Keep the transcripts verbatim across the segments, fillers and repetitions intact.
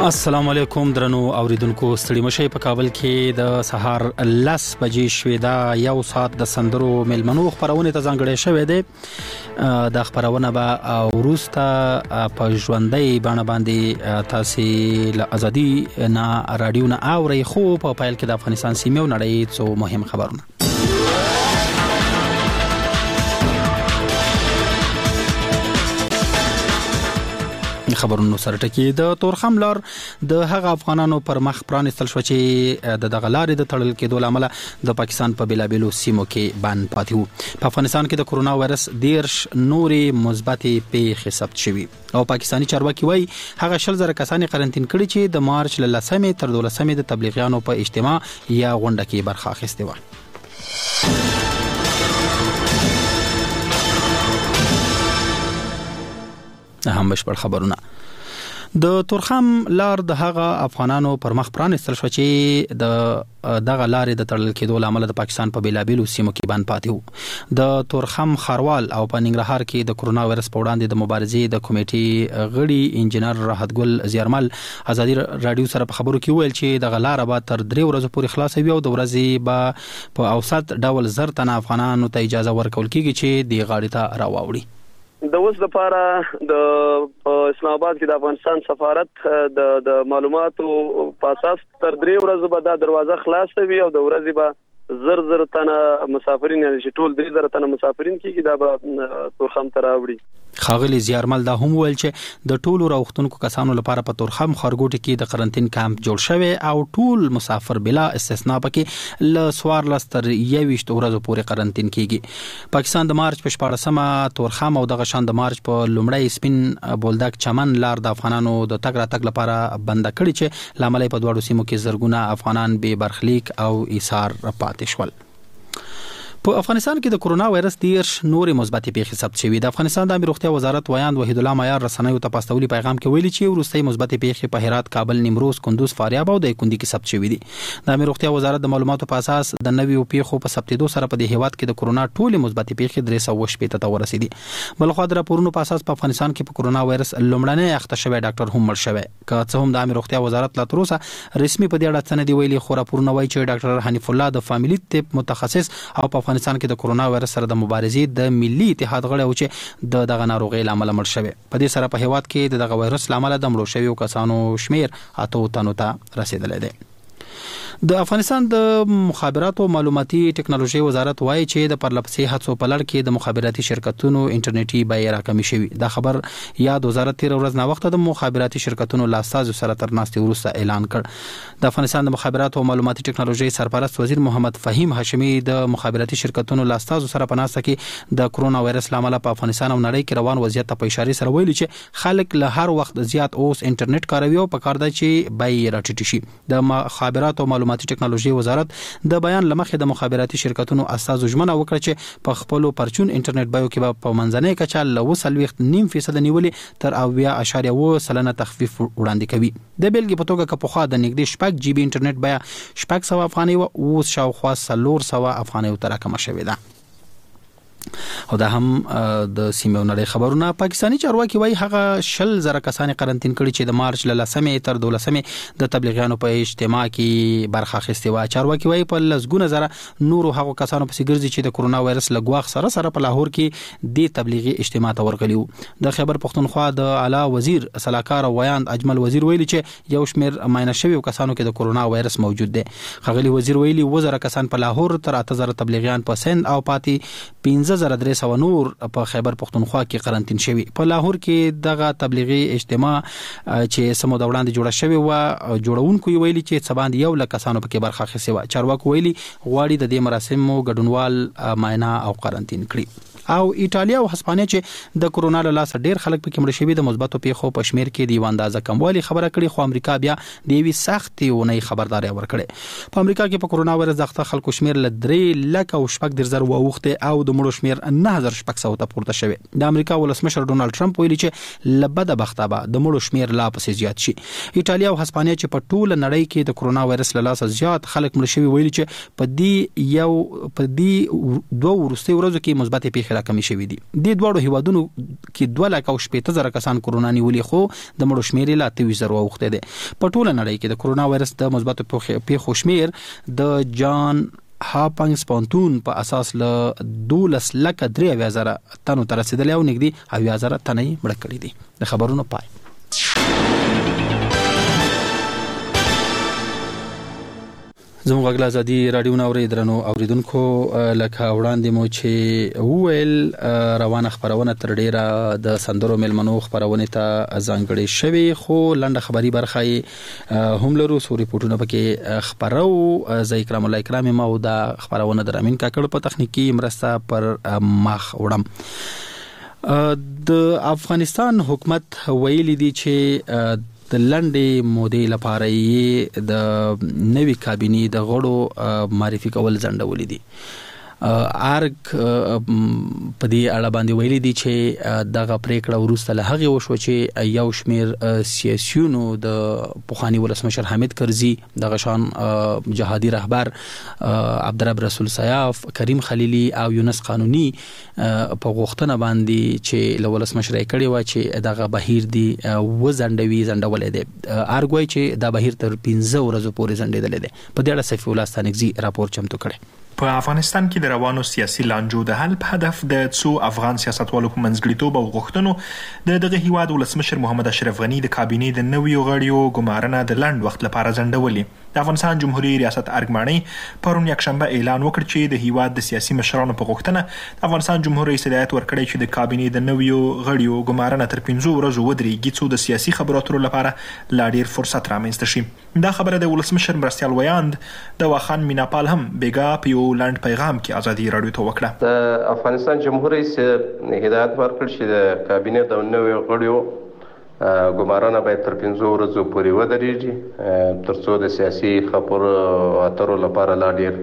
السلام علیکم درنو اوریدونکو، ستړي مشي په کابل کې د سهار لس بجې شوې دا یو ساعت د سندرو ملمنو خبرونه ته ځانګړې شوې ده. د خبرونه به وروسته په ژوندۍ باندې باندې تاسو له ازادي نه رادیو نه اوري، خو په پایل کې د افغانستان سیمه او نړۍ څو مهم خبرونه. خبرونو سره ټکی د تورخم لار د هغه افغانانو پر مخ پرانستل شو چې د دغه لارې د تړل کېدو لامل د پاکستان په بیلابیلو سیمو کې بند پاتې وو. په افغانستان کې د کورونا وایرس دیرش نورې مثبتې پیښې ثبت شوې او پاکستاني چارواکي وایي هغه شل زره کسان قرنټین کړي چې د مارچ له لسمې تر دولسمې د تبلیغیانو په اجتماع یا غونډه کې برخه اخیستې وه. هم بشپړ خبرونه. د تورخم لار د هغه افغانانو پر مخ پرانستل شو چې د دغه لارې د تړل کېدو لامل د پاکستان په بیلابیلو سیمو کې بند پاتې وو. د تورخم خاروال او په ننګرهار کې د کورونا وایرس په وړاندې د مبارزې د کمیټې غړي انجنیر راحت ګل زیارمل ازادي رادیو سره په خبرو کې ویل چې دغه لار به تر درې ورځې پورې خلاص وي او د ورځې به په اوسط ډول زر تنه افغانانو ته اجازه ورکول کېږي چې د غاړې ته راوړي. د اوس لپاره د اسلام آباد کې د افغانستان سفارت د د معلوماتو په اساس تر درې ورځې به دا دروازه خلاص وي او د ورځې به زر زر تنه مسافرین یعنی ټول درې زر تنه مسافرین کېږي دا به تورخم ته راوړي. خاغلی زیارمل دا هم ویل چې د ټولو راوختونکو کسانو لپاره په تورخم خارګوټي کې د قرنټین کمپ جوړ شوی او ټول مسافر بلا استثناء پکې ل سوار لستر یويشت ورځې پورې قرنټین کیږي. پاکستان د مارچ په شپاړسمه تورخم او دغه شان د مارچ په لومړی سپین بولدک چمن لار د افغانانو د تګ را تګ لپاره بند کړی چې لامل په دواړو سیمو کې زرګونه افغانان به برخلیک او ایثار پاتې شول. په افغانستان کې د کورونا وایرس دیرش نورې مثبتې پیښې ثبت شوې. د افغانستان د امیر روغتیا وزارت ویاند وحید الله معیار رسنیو ته پاستولي پیغام کې ویلي چې وروستۍ مثبتې پیښې په هرات، کابل، نیمروز، کندوز، فاریاب او د کندي کې ثبت شوې دي. د امیر روغتیا وزارت د معلوماتو په اساس د نویو پیښو په ثبتېدو سره په دې هیواد کې د کورونا ټولې مثبتې پیښې درې سوه شپږ ته ورسېدي. بلخو د راپورونو په اساس په افغانستان کې په کورونا وایرس لومړنی اخته شوی ډاکټر هم مړ شوی. که څه هم د امیر روغتیا وزارت لا تر اوسه رسمي په دې اړه څه نه دی ویلي، خو راپورونه وایي چې ډاکټر حنیف الله د فامیلی طب متخصص او په افغانستان کې د کورونا سره د مبارزې د ملي اتحاد غړی و چې د دغه ناروغي لامل مړ شوی. په دې سره په هیواد کې د دغه وایرس لامل د مړو شویو کسانو شمیر اته تنو ته رسیدلی دی. د افغانستان د مخابراتو او معلوماتي ټکنالوژي وزارت وایي چې د پرلپسې هڅو په لړ کې د مخابراتي شرکتونو انټرنیټي بیې راکمې شوي. دا خبر یاد وزارت تیر ورځ نه وخت د مخابراتي شرکتونو لاسازو سره تر ناستې وروسته اعلان کړ. د افغانستان د مخابراتو او معلوماتي ټکنالوژي سرپرست وزیر محمد فهیم هاشمي د مخابراتي شرکتونو لاسازو سره په ناسته کې د کورونا وایرس لامل په افغانستان او نړۍ کې روان وضعیت ته په اشاره سره ویلي چې خلک له هر وخت زیات اوس انټرنیټ کاروي او په کار ده چې بیې راټیټ شي. د مخابراتو او معلوماتي ټکنالوژي وزارت د بیان لمخې د مخابراتي شرکتونو اساسو ژمنه وکړه چې په خپل پرچون انټرنیټ بیو کې په منځنۍ کچه له وسلويخت نیم فیصد نیولې تر اویا اشاریه و سلنه تخفیف وړاندې کوي. د بیلګې په توګه که پخوا د نږدې شپږ جی بي انټرنیټ بیا شپږ سوه افغانۍ و اوس شاوخوا څلور سوه افغانۍ ته راکمه شوې ده. او دا هم د سیمه نړۍ خبرونه. پاکستاني چارواکي وایي هغه شل زره کسان قرنټین کړي چې د مارچ له لسمې تر دولسمې د تبلیغیانو په اجتماع کې برخه اخیستې وه. چارواکي وایي په لسګونه زره نورو هغو کسانو پسې ګرځي چې د کورونا وایرس له ګواښ سره سره په لاهور کې د تبلیغي اجتماع ته ورغلي وو. د خیبر پښتونخوا د اعلی وزیر سلاکار او ویاند اجمل وزیر ویلي چې یو شمیر معاینه شویو کسانو کې د کورونا وایرس موجود دی. خغلی وزیر ویلي اووه زره کسان په لاهور، تر اته زره تبلیغیان په سند او پاتې پنځه زره درې سوه نور په خیبر پښتونخوا کې قرنټین شوي. په لاهور کې دغه تبلیغي اجتماع چې سمو د وړاندې جوړه شوې وه، جوړونکو یې ویلي چې څه باندې یو لک کسانو پکې برخه اخیستې وه. چارواکو ویلي غواړي د دې مراسمو ګډونوال معاینه او قرنټین کړي. او ایټالیا او هسپانیا چې د کورونا له لاسه ډیر خلک پکې مړ شوي د مثبتو پیښو په شمیر کې د یو اندازه کموالی خبره کړې، خو امریکا بیا د یوې سختې اونۍ خبرداري ورکړې. په امریکا کې په کورونا وایرس د اخته خلکو شمیر له درې لک او شپږ دېرش زره واوښتې او د مړو شمیر نه هزار شپږ سوه ته پورته شوی. د امریکا ولسمشر ډونالد ټرمپ ویلي چې له بده بخته به د مړو شمیر لا پسې زیات شي. ایټالیا او هسپانیا چې په ټوله نړۍ کې د کورونا وایرس له لاسه زیات خلک مړ شوي ویلي چې په دې یو په دې دوه وروستي ورځو کې مثبتې پیښې داخله کمی شوې دي. د دوه هیوادونو کې دوه لک او شپږ زره کسان کورونا نیولې خو د مړو شمیر لا اته زره اوخته دي. په ټوله نړۍ کې د کورونا وایرس د مثبت پیښو شمیر د جان هاپنګز پونتون په اساس له دولس لک درې اویا زره تنو تر رسیدلی او نږدې اویا زره تنې مړه کړي دي. د خبرونو پای. زموږ غږ ازادي رادیو نو اوریدرنو اوریدونکو لکه وړاندې مو چې وویل روانه خبرونه تر ډیره د سندرو ملمنو خبرونه ته ځانګړې شوی خو لنډه خبري برخه هم لرو. سو ریپورتونه پکې خبرو زه اکرام الله اکرامي ما او د خبرونه در امین کاکړ په تخنیکی مرسته پر مخ وړم. د افغانستان حکومت ویلي دی چې د لنډې مودې لپاره یې د نوي کابینې د غړو معرفي کول ځنډولې دي. ارګ په دې اړه باندې ویلي دي چې دغه پریکړه وروسته له هغه وشو چې یو شمیر سیاسيونو د پوخانی ولسمشر حامد کرزي دغه شان جهادي رهبر عبدالرب رسول سیاف کریم خلیلی او یونس قانونی په غوښتنه باندې چې له ولسمشر یې کړي و چې دغه بهیر دی وزندوي زندولې دي. ارګ وایي چې دا بهیر تر پنځه ورځې پورې زندیدل دي. په دې اړه سفی الله ستانکزي راپور چمتو کړي. په افغانستان کې د روانو سیاسي لانجو د حل په هدف د څو افغان سیاستوالو په منځګړیتوب او غوښتنو د دغه هیواد ولسمشر محمد اشرف غنی د کابینې د نویو غړیو ګمارنه د لنډ وخت لپاره ځنډولې. د افغانستان جمهوریت ریاست ارګ ماڼۍ پرون یکشنبه اعلان وکړ چې د هیواد د سیاسي مشرانو په غوښتنه د افغانستان جمهوریت رئیس هدایت ورکړی چې د کابینې د نویو غړیو ګمارنه تر پنځو ورځو ودرېږي څو د سیاسي خبرو اترو لپاره لا ډیر فرصت رامنځته شي. دا خبره د ولسمشر مرستیال ویاند د واخان میناپال هم بیګا په یو لنډ پیغام کې ازادي رادیو ته وکړه. د افغانستان جمهوریت رئیس هدایت ورکړ چې د کابینې د نویو غړیو ګمارنه باید تر پنځو ورځو پورې ودرېږي ترڅو د سیاسي خبرو اترو لپاره لا ډیر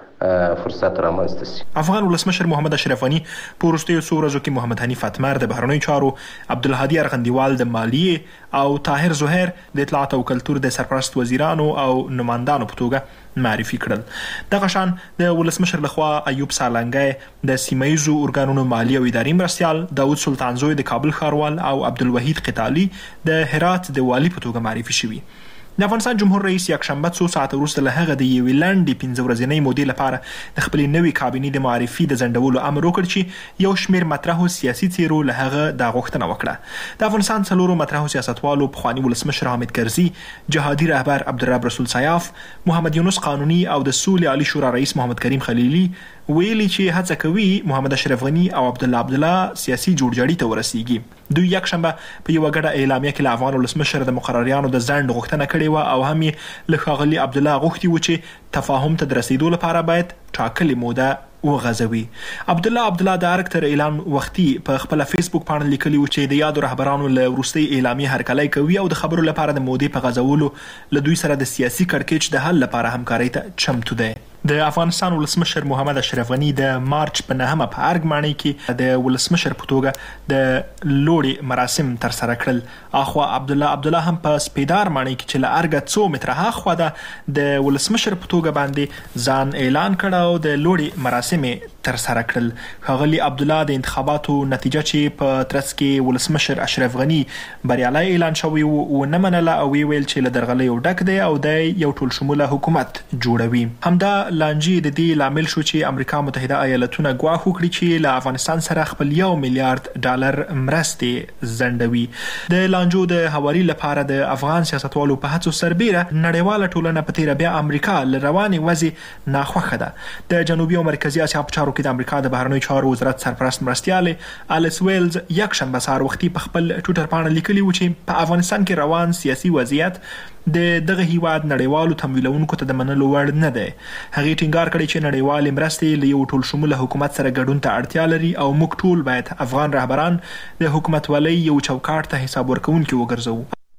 فرصت رامنځته شي. افغان ولسمشر محمد اشرف غنی په وروستیو څو ورځو کې محمد حنیف اتمر د بهرنیو چارو، عبدالهادي ارغندیوال د مالیې او طاهر زهیر د اطلاعات او کلتور د سرپرست وزیرانو او نمائندانو په توګه معرفي کړل. دغه شان د ولسمشر لخوا ایوب سالنګي د سیمایزو ارګانونو مالی او اداري مرستیال، داود سلطانزوی د کابل ښاروال او عبدالوحید قتالي د هرات د والي په توګه معرفي شوي. د افغانستان جمهور رئیس یکشنبه څو ساعته وروسته له هغه د یوې لنډې پنځه ورځنۍ مودې لپاره د خپلې نوې کابینې د معرفي د ځنډولو امر وکړ چې یو شمېر مطرحو سیاسي څیرو له هغه دا غوښتنه وکړه. د افغانستان څلورو مطرحو سیاستوالو پخواني ولسمشر حامد کرزي، جهادي رهبر عبدالرب رسول سیاف، محمد یونس قانوني او د سولې عالی شورا رئیس محمد کریم خلیلي ویلي چې هڅه کوي محمد اشرف غنی او عبدالله عبدالله سیاسي جوړجاړي ته ورسیږي. دوی یکشنبه په یوه ګډه اعلامیه کې له افغان ولسمشر د مقرریانو د ځنډ غوښتنه کړې وه او هم یې له ښاغلي عبدالله غوښتي و چې تفاهم ته د رسیدو لپاره باید ټاکلې موده وغځوي. عبدالله عبدالله د ارګ تر اعلان وختي په خپله فیسبوک پاڼه لیکلي و چې د یادو رهبرانو له وروستۍ اعلامیې هرکلی کوي او د خبرو لپاره د مودې په غځولو له دوی سره د سیاسي کړکېچ د حل لپاره همکارۍ ته چمتو دی. د افغانستان ولسمشر محمد اشرف غنی د مارچ په نهمه په ارګ ماڼۍ کې د ولسمشر په توګه د لوړې مراسم ترسره کړل. اخوا عبدالله عبدالله هم په سپیدار ماڼۍ کې چې له ارګه څو متره هاخوا ده د ولسمشر په توګه باندې ځان اعلان کړ او د لوړې مراسم ترسره کړل. ښاغلي عبدالله د انتخاباتو نتیجه چې په ترڅ کې ولسمشر اشرف غنی بریالی اعلان شوی و ونه منله او ویل چې له درغلیو ډک دی او د یو ټول شموله حکومت جوړوي. همدا لانجې د دې لامل شو چې امریکا متحده ایالتونه ګواښ وکړي چې له افغانستان سره خپل یو میلیارډ ډالر مرستې ځنډوي. د لانجو د هواري لپاره د افغان سیاستوالو په هڅو سربیره نړیواله ټولنه په تیره بیا امریکا له روانې وضع ناخوښه ده. د جنوبي او مرکزي اسیا په چارو کې د امریکا د بهرنیو چارو وزارت سرپرست مرستیالې الیس ویلز یکشنبه سهار وختي په خپل ټویټر پاڼه لیکلي و چې په افغانستان کې روان سیاسي وضعیت د دغه هیواد نړیوالو تمویلونکو ته د منلو وړ نه دی. هغې ټینګار کړی چې نړیوالې مرستې له یو ټول شموله حکومت سره ګډون ته اړتیا لري او موږ ټول باید افغان رهبران د حکومتولۍ یو چوکاټ ته حساب ورکوونکي وګرځوو.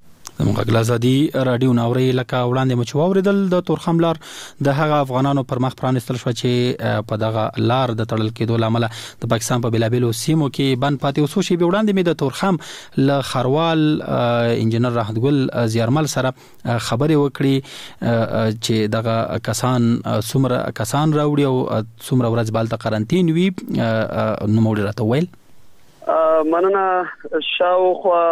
زموږ غلازادي رادیو ناوري لکه وړاندې مچ واوریدل د تورخم لار د هغه افغانانو پر مخ پرانستل شو چې په دغه لار د تړل کېدو لامل د پاکستان په بلابلو سیمو کې بند پاتې اوسو شي. وړاندې مې د تورخم ل خروال انجنیر راحت ګل زیارمل سره خبرې وکړي چې دغه کسان څومره کسان راوړي او څومره ورځ بالته قرنټین وي. نو موږ راته ویل مننه شاوخوا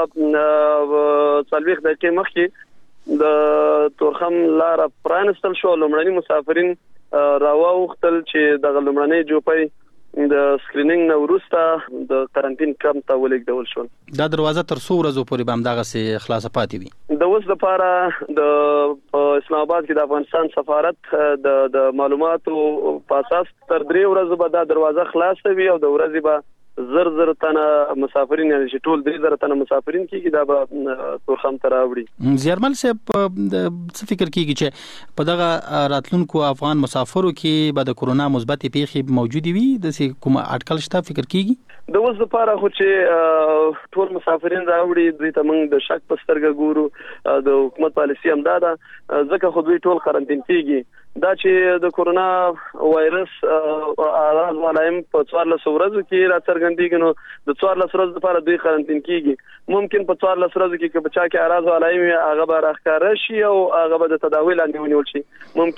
څلوېښت دقیقې مخکې د تورخم لاره پرانستل شو. لومړني مسافرین راووختل چې دغه لومړنۍ جوپۍ د سکرینینګ نه وروسته د قرنټین کمپ ته ولېږدول شول. دا دروازه تر څو ورځو پورې به همدغسې خلاصه پاتې وي؟ د اوس لپاره د اسلام آباد کې د افغانستان سفارت د د معلوماتو په اساس تر درې ورځې به دا دروازه خلاصه وي او د ورځې به زر زر تنه مسافرین یعنی چې ټول درې زره تنه مسافرین کېږي دا به تورخم ته راوړي. زیارمل صاحب څه فکر کېږي چې په دغه راتلونکو افغان مسافرو کې به د کورونا مثبتې پیښې موجودې وي؟ داسې کومه اټکل شته فکر کېږي؟ د اوس لپاره خو چې ټول مسافرین راوړي دوی ته موږ د شک په سترګه ګورو. د حکومت پالیسي هم دا ده ځکه خو دوی ټول قرنټین کېږي. دا چې د کورونا وایرس اعراض علایم په څوارلسو ورځو کې راڅرګندېږي نو د څوارلسو ورځو لپاره دوی قرنټین کېږي. ممکن په څوارلسو ورځو کې که په چا کې اعراض علایم هغه به راښکاره شي او هغه به د تداوی لاندې ونیول شي.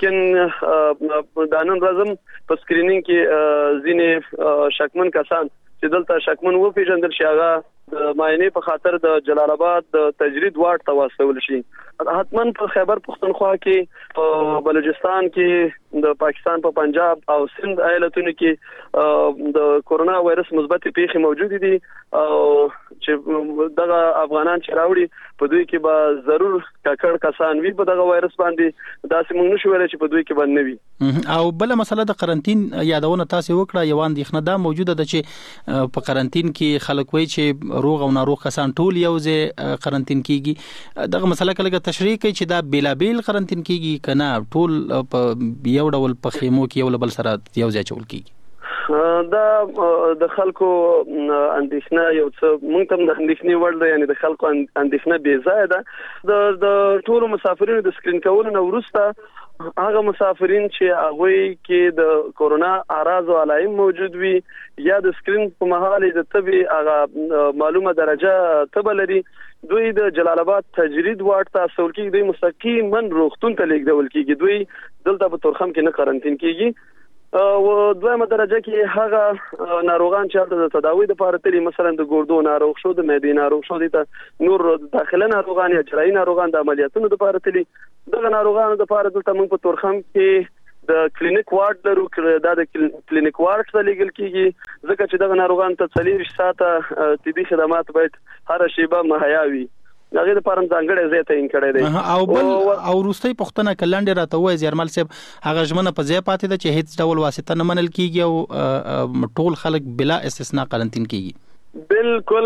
ممکن دا نن ورځ هم په سکرینینګ کې ځینې شکمن کسان چې دلته شکمن وپېژندل شي هغه د معاینې په خاطر د جلال آباد د تجرید واټ ته واستول شي. حتما په خیبر پښتونخوا کې په بلوچستان کې د پاکستان په پنجاب او سند ایالتونو کې د کورونا وایرس مثبت پیښې موجود دي او چې دغه افغانان چې راوړي په دوی کې به ضرور ککړ کسان وي په دغه وایرس باندې. داسې موږ نشو ویلی چې په دوی کې به نه وي. او بل مسله د قرنټین یادونه تاسو وکړه. یو اندېښنه دا موجوده ده چې په قرنټین کې خلک وایي چې روغ او ناروغ کسان ټول یو ځای قرنټین کیږي. دغه مسله کله تشریح کوي چې دا بیلابیل قرنټین کیږي کنه ټول په یو ډول په خیمو کې یو بل سره یو ځای چول کیږي؟ دا د خلکو اندېښنه یو څه موږ ته د اندېښنې وړ ده، یعنی د خلکو اندېښنه بې ځایه ده. د ټولو مسافرینو د سکرین کولو نه وروسته هغه مسافرین چې هغوی کې د کورونا اعراض او علایم موجود وي یا د سکرین په مهال د تبې هغه معلومه درجه تبه لري دوی د جلال آباد تجرید واټ ته استول کېږي. دوی مستقیما روغتون ته لیږدول کېږي. دوی دلته په تورخم کې نه قرنټین کېږي. او دویمه درجه کې هغه ناروغان چې هلته د تداوی لپاره تلي مثلا د ګردو ناروغ شو د معدې ناروغ شو دي ته نور داخله ناروغان یا جراحي ناروغان د عملیاتونو لپاره تلي دغه ناروغانو لپاره دلته موږ په تورخم کې د کلینیک وارډ لرو. دا د کلینیک وارډ ته لیږل کېږي ځکه چې دغه ناروغان ته څلوېښت ساعته طبي خدمات باید هره شیبه مهیا وي. هغه د پرم ځانګړی ځای تعین کړی دی. او بل او وروستۍ پوښتنه کلنډې راته وایي زیارمل صاحب هغه ژمنه په ځای پاتې ده چې هیڅ ډول واسطه نه منل کېږي او ټول خلک بلا استثنا قرنټین کېږي؟ بالکل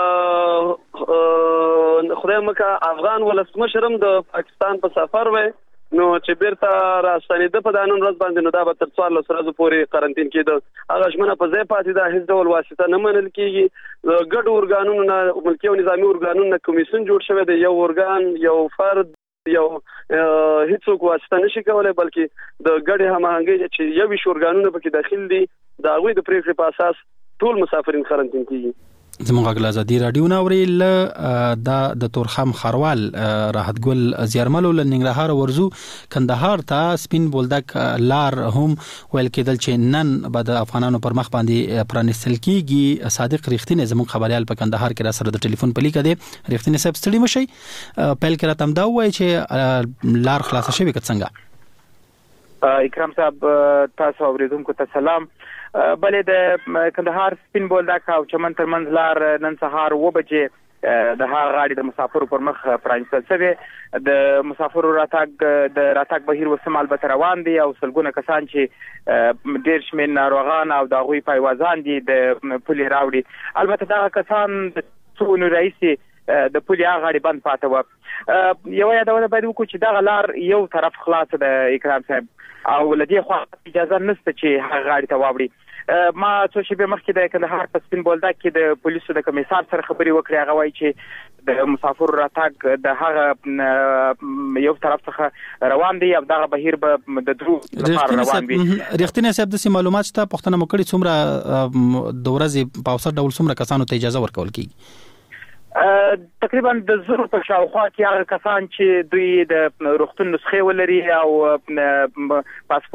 که خدای مکه افغان ولسمشر هم د پاکستان په سفر وای نو چې بیرته راستنېده په دا نن ورځ باندې نو دا به تر څوارلسو ورځو پورې قرنټین کېده. هغه ژمنه په ځای پاتې ده، هیڅ ډول واسطه نه منل کېږي. د ګډو ارګانونو نه ملکي او نظامي ارګانونو نه کمیسیون جوړ شوی دی. یو ارګان یو فرد یو هیڅوک واسطه نشي کولای بلکې د ګډې هماهنګۍ چې یو ویشت ارګانونه پکې داخل دي د هغوی د پریکړې په اساس ټول مسافرین قرنټین کېږي. زموږ غلازادي رادیو ناوري ل دا د تورخم خروال راحت ګل زیارمل ل ننګرهار ورزو کندهار ته سپین بولدک لار هم ویل کېدل چې نن به د افغانانو پر مخ باندې پرانستل کېږي. صادق ریښتینی زموږ خبريال په کندهار کې را سره د ټلیفون په لیکه دی. ریښتینی صاحب ستړي مشي پیل کې راته دا وایي چې لار خلاصه شوی که څنګه؟ اکرام صاحب تاسو اوریدونکو ته سلام. بلې د کندهار سپین بولدک او چمن ترمنځ لار نن سهار اوه بجې د هغه غاړې د مسافرو پر مخ پرانستل شوې. د مسافرو راتګ د راتګ بهیر وسم البته روان دي او سلګونه کسان چې ډېر شمېر ناروغان او د هغوی پایوازان دي د پولې راوړي. البته دغه کسان څو اونو راهیسې د پولي غاړي بند پاتې و. یو یادونه باید وکړو چې دغه لار یو طرف خلاص د اکرام صاحب او لدی خو اجازه نشته چې هغه غاړي ته واوړي. ما څو شپې مخکې د کندهار په سپین بولدک کې د پولیسو د کمیسار سره خبرې وکړې. هغه وایي چې د مسافر راتګ د هغه یو طرف څخه روان دی او دغه بهیر به د درو لپاره روان وي. رښتینی صاحب د معلومات شته پښتنه مکړي څومره د ورځې په اوسط ډول څومره کسانو ته اجازه ورکول کیږي؟ تقریبا د زرو په شاوخوا کې هغه کسان چې دوی د روغتون نسخې ولري او پاسپورت